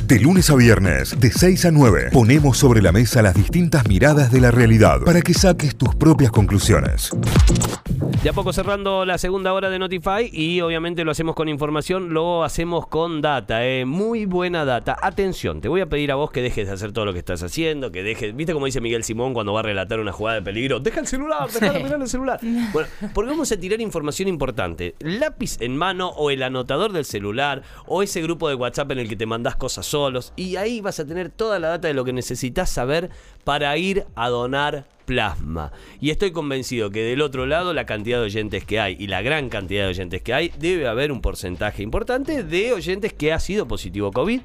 De lunes a viernes, de 6 a 9, ponemos sobre la mesa las distintas miradas de la realidad para que saques tus propias conclusiones. De a poco cerrando la segunda hora de Notify y obviamente lo hacemos con información, lo hacemos con data, muy buena data. Atención, te voy a pedir a vos que dejes de hacer todo lo que estás haciendo, que dejes, ¿viste cómo dice Miguel Simón cuando va a relatar una jugada de peligro? Deja el celular, deja de mirar el celular. Bueno, porque vamos a tirar información importante. Lápiz en mano o el anotador del celular o ese grupo de WhatsApp en el que te mandás cosas solos y ahí vas a tener toda la data de lo que necesitas saber para ir a donar plasma. Y estoy convencido que del otro lado la cantidad de oyentes que hay y la gran cantidad de oyentes que hay, debe haber un porcentaje importante de oyentes que ha sido positivo COVID,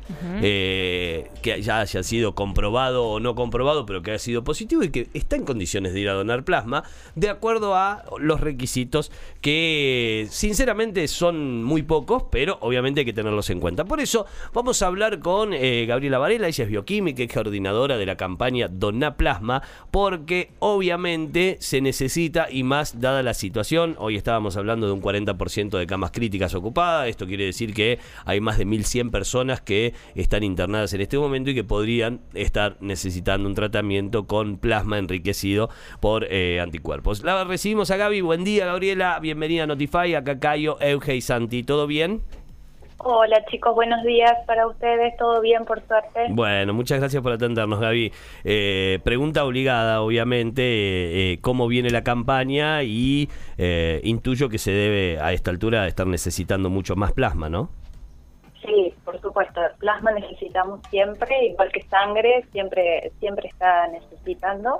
que ya haya sido comprobado o no comprobado, pero que ha sido positivo y que está en condiciones de ir a donar plasma de acuerdo a los requisitos que sinceramente son muy pocos, pero obviamente hay que tenerlos en cuenta. Por eso vamos a hablar con Gabriela Varela, ella es bioquímica, es coordinadora de la campaña Doná Plasma, porque obviamente se necesita, y más dada la situación. Hoy estábamos hablando de un 40% de camas críticas ocupadas. Esto quiere decir que hay más de 1.100 personas que están internadas en este momento y que podrían estar necesitando un tratamiento con plasma enriquecido por anticuerpos. La recibimos a Gaby. Buen día, Gabriela, bienvenida a Notify. Acá Cayo, Euge y Santi, ¿todo bien? Hola chicos, buenos días para ustedes, todo bien por suerte. Bueno, muchas gracias por atendernos, Gaby. Pregunta obligada, obviamente, ¿cómo viene la campaña? Y intuyo que se debe a esta altura a estar necesitando mucho más plasma, ¿no? Sí, por supuesto, plasma necesitamos siempre, igual que sangre, siempre está necesitando.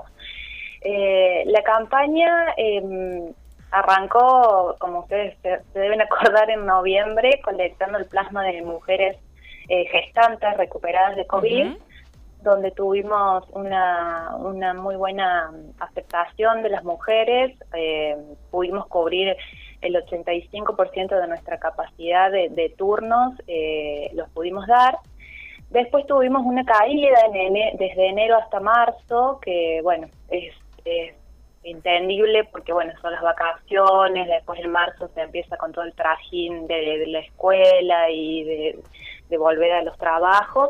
La campaña arrancó, como ustedes se deben acordar, en noviembre, colectando el plasma de mujeres gestantes recuperadas de COVID, donde tuvimos una muy buena aceptación de las mujeres. Pudimos cubrir el 85% de nuestra capacidad de turnos, los pudimos dar. Después tuvimos una caída desde enero hasta marzo, que bueno, es entendible porque bueno, son las vacaciones, después en marzo se empieza con todo el trajín de la escuela y de volver a los trabajos.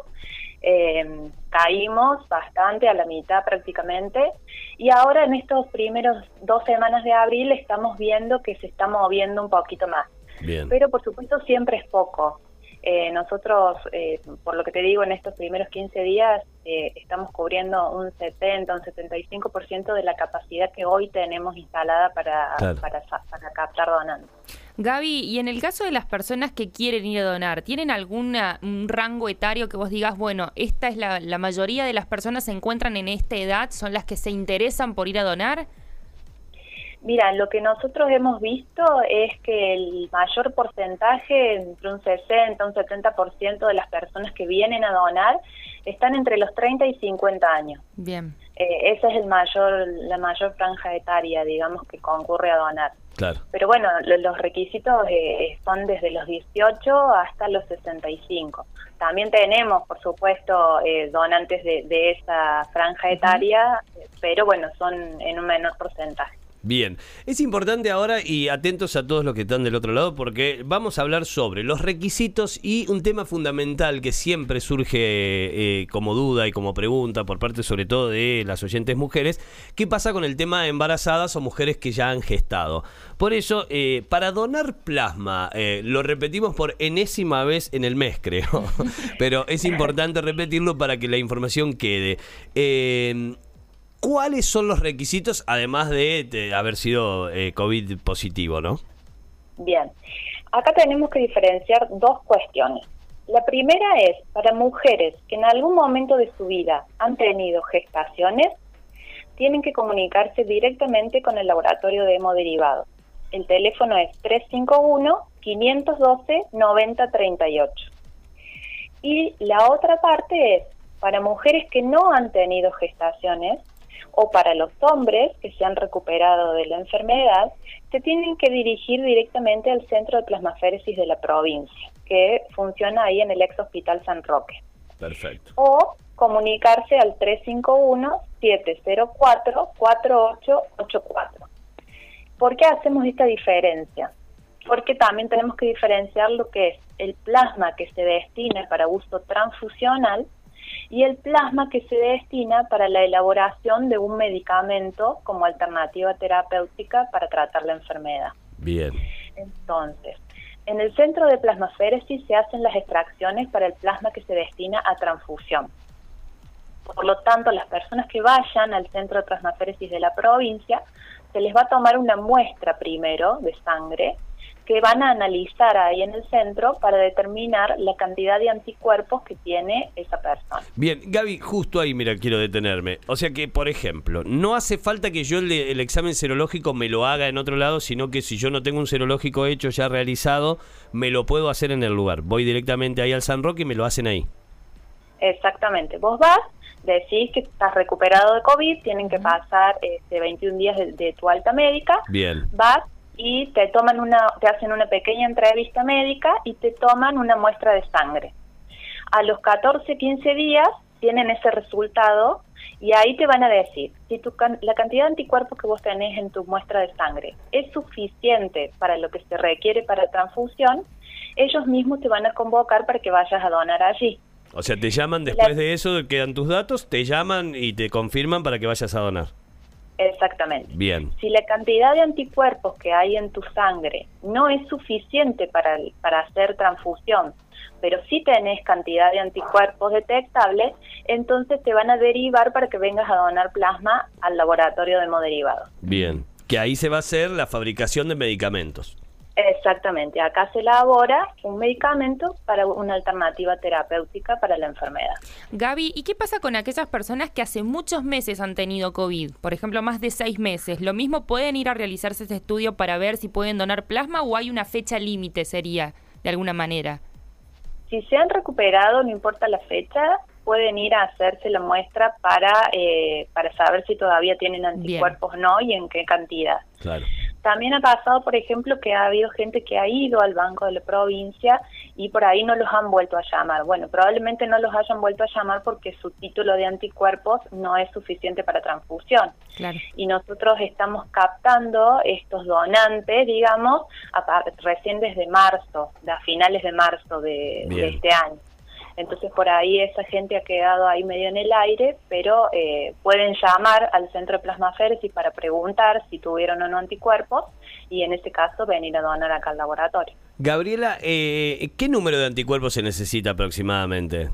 Caímos bastante, a la mitad prácticamente, y ahora en estos primeros 2 semanas de abril estamos viendo que se está moviendo un poquito más. Bien. Pero por supuesto siempre es poco. Nosotros, por lo que te digo, en estos primeros 15 días estamos cubriendo un 70, un 75% de la capacidad que hoy tenemos instalada para captar donantes. Gaby, y en el caso de las personas que quieren ir a donar, ¿tienen un rango etario que vos digas, bueno, esta es la mayoría de las personas se encuentran en esta edad, son las que se interesan por ir a donar? Mira, lo que nosotros hemos visto es que el mayor porcentaje, entre un 60, un 70% de las personas que vienen a donar están entre los 30 y 50 años. Bien. Esa es la mayor franja etaria, digamos, que concurre a donar. Claro. Pero bueno, los requisitos son desde los 18 hasta los 65. También tenemos, por supuesto, donantes de esa franja etaria, pero bueno, son en un menor porcentaje. Bien, es importante ahora y atentos a todos los que están del otro lado porque vamos a hablar sobre los requisitos y un tema fundamental que siempre surge como duda y como pregunta por parte sobre todo de las oyentes mujeres. ¿Qué pasa con el tema de embarazadas o mujeres que ya han gestado? Por eso, para donar plasma, lo repetimos por enésima vez en el mes, creo, pero es importante repetirlo para que la información quede. ¿Cuáles son los requisitos, además de haber sido COVID positivo, no? Bien, acá tenemos que diferenciar 2 cuestiones. La primera es, para mujeres que en algún momento de su vida han tenido gestaciones, tienen que comunicarse directamente con el laboratorio de hemoderivados. El teléfono es 351-512-9038. Y la otra parte es, para mujeres que no han tenido gestaciones, o para los hombres que se han recuperado de la enfermedad, se tienen que dirigir directamente al centro de plasmaféresis de la provincia, que funciona ahí en el ex Hospital San Roque. Perfecto. O comunicarse al 351-704-4884. ¿Por qué hacemos esta diferencia? porque también tenemos que diferenciar lo que es el plasma que se destina para uso transfusional y el plasma que se destina para la elaboración de un medicamento como alternativa terapéutica para tratar la enfermedad. Bien. Entonces, en el centro de plasmaféresis se hacen las extracciones para el plasma que se destina a transfusión. Por lo tanto, las personas que vayan al centro de plasmaféresis de la provincia, se les va a tomar una muestra primero de sangre que van a analizar ahí en el centro para determinar la cantidad de anticuerpos que tiene esa persona. Bien, Gaby, justo ahí, mira, quiero detenerme. O sea que, por ejemplo, no hace falta que yo el examen serológico me lo haga en otro lado, sino que si yo no tengo un serológico hecho, ya realizado, me lo puedo hacer en el lugar. Voy directamente ahí al San Roque y me lo hacen ahí. Exactamente. Vos vas, decís que estás recuperado de COVID, tienen que pasar 21 días de tu alta médica. Bien. Vas y te hacen una pequeña entrevista médica y te toman una muestra de sangre. A los 14, 15 días tienen ese resultado y ahí te van a decir si la cantidad de anticuerpos que vos tenés en tu muestra de sangre es suficiente para lo que se requiere para transfusión, ellos mismos te van a convocar para que vayas a donar allí. O sea, te llaman después de eso, quedan tus datos, te llaman y te confirman para que vayas a donar. Exactamente. Bien. Si la cantidad de anticuerpos que hay en tu sangre no es suficiente para hacer transfusión, pero sí tenés cantidad de anticuerpos detectables, entonces te van a derivar para que vengas a donar plasma al laboratorio de hemoderivados. Bien. Que ahí se va a hacer la fabricación de medicamentos. Exactamente, acá se elabora un medicamento para una alternativa terapéutica para la enfermedad. Gaby, ¿y qué pasa con aquellas personas que hace muchos meses han tenido COVID? Por ejemplo, más de 6 meses. ¿Lo mismo pueden ir a realizarse este estudio para ver si pueden donar plasma o hay una fecha límite, sería, de alguna manera? Si se han recuperado, no importa la fecha, pueden ir a hacerse la muestra para saber si todavía tienen anticuerpos o no y en qué cantidad. Claro. También ha pasado, por ejemplo, que ha habido gente que ha ido al banco de la provincia y por ahí no los han vuelto a llamar. Bueno, probablemente no los hayan vuelto a llamar porque su título de anticuerpos no es suficiente para transfusión. Claro. Y nosotros estamos captando estos donantes, digamos, recién desde marzo, a finales de marzo de este año. Entonces por ahí esa gente ha quedado ahí medio en el aire, pero pueden llamar al centro de plasmaféresis para preguntar si tuvieron o no anticuerpos y en ese caso venir a donar acá al laboratorio. Gabriela, ¿qué número de anticuerpos se necesita aproximadamente?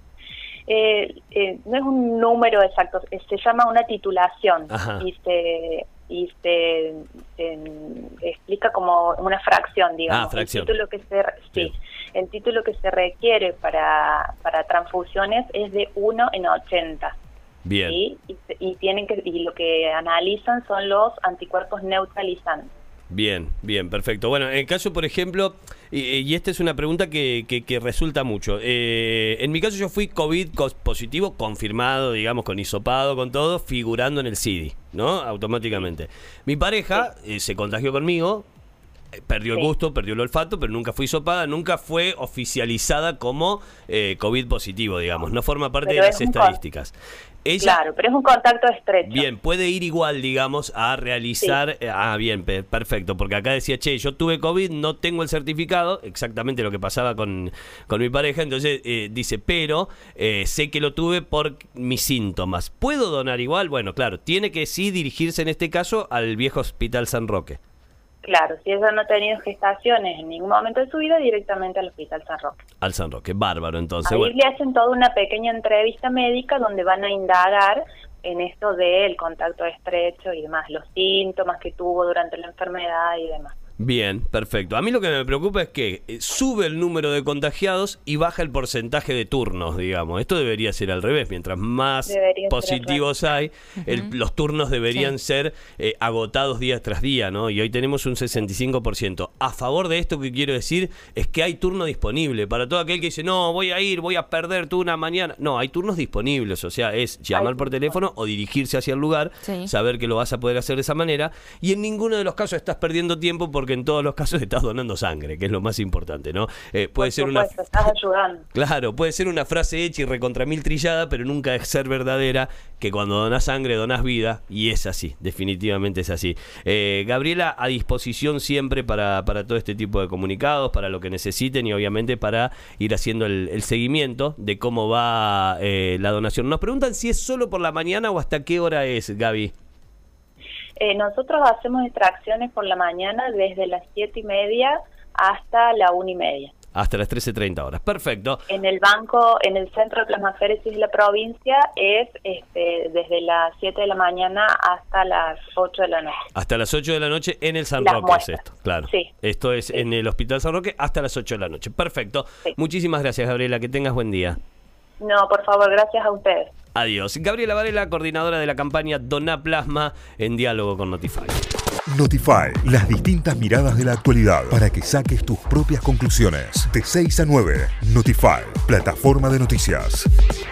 No es un número exacto, se llama una titulación. Ajá. y se explica como una fracción, digamos. Fracción. El título que se requiere para transfusiones es de 1 en 80. Bien. ¿Sí? Y lo que analizan son los anticuerpos neutralizantes. Bien, bien, perfecto. Bueno, en el caso, por ejemplo, y esta es una pregunta que resulta mucho. En mi caso yo fui COVID positivo, confirmado, digamos, con hisopado, con todo, figurando en el CIDI, ¿no? Automáticamente. Mi pareja se contagió conmigo, perdió el gusto, perdió el olfato, pero nunca fue hisopada, nunca fue oficializada como COVID positivo, digamos. No forma parte de las estadísticas. Ella, claro, pero es un contacto estrecho. Bien, puede ir igual, digamos, a realizar... Sí. Bien, perfecto, porque acá decía, che, yo tuve COVID, no tengo el certificado, exactamente lo que pasaba con mi pareja, entonces dice, pero sé que lo tuve por mis síntomas. ¿Puedo donar igual? Bueno, claro, tiene que sí dirigirse en este caso al viejo Hospital San Roque. Claro, si ella no ha tenido gestaciones en ningún momento de su vida, directamente al Hospital San Roque. Al San Roque, bárbaro, entonces. Ahí le hacen toda una pequeña entrevista médica donde van a indagar en esto del contacto estrecho y demás, los síntomas que tuvo durante la enfermedad y demás. Bien, perfecto. A mí lo que me preocupa es que sube el número de contagiados y baja el porcentaje de turnos, digamos. Esto debería ser al revés. Mientras más positivos hay, los turnos deberían ser agotados día tras día, ¿no? Y hoy tenemos un 65%. A favor de esto que quiero decir es que hay turno disponible. Para todo aquel que dice, no, voy a perder turno mañana. No, hay turnos disponibles. O sea, es llamar por teléfono o dirigirse hacia el lugar, saber que lo vas a poder hacer de esa manera. Y en ninguno de los casos estás perdiendo tiempo porque porque en todos los casos estás donando sangre, que es lo más importante, ¿no? Puede ser estás ayudando. Claro, puede ser una frase hecha y recontra mil trillada, pero nunca es ser verdadera, que cuando donás sangre donás vida, y es así, definitivamente es así. Gabriela, a disposición siempre para todo este tipo de comunicados, para lo que necesiten y obviamente para ir haciendo el seguimiento de cómo va la donación. Nos preguntan si es solo por la mañana o hasta qué hora es, Gaby. Nosotros hacemos extracciones por la mañana desde las 7:30 hasta la 1:30. Hasta las 13:30 horas. Perfecto. En el centro de plasmaféresis de la provincia es desde las 7 de la mañana hasta las 8 de la noche. Hasta las 8 de la noche en el San Las Roque muestras. es esto, claro. Sí. Esto es en el Hospital San Roque hasta las 8 de la noche. Perfecto. Sí. Muchísimas gracias, Gabriela. Que tengas buen día. No, por favor, gracias a ustedes. Adiós. Gabriela Varela, coordinadora de la campaña Doná Plasma, en diálogo con Notify. Notify, las distintas miradas de la actualidad para que saques tus propias conclusiones. De 6 a 9, Notify, plataforma de noticias.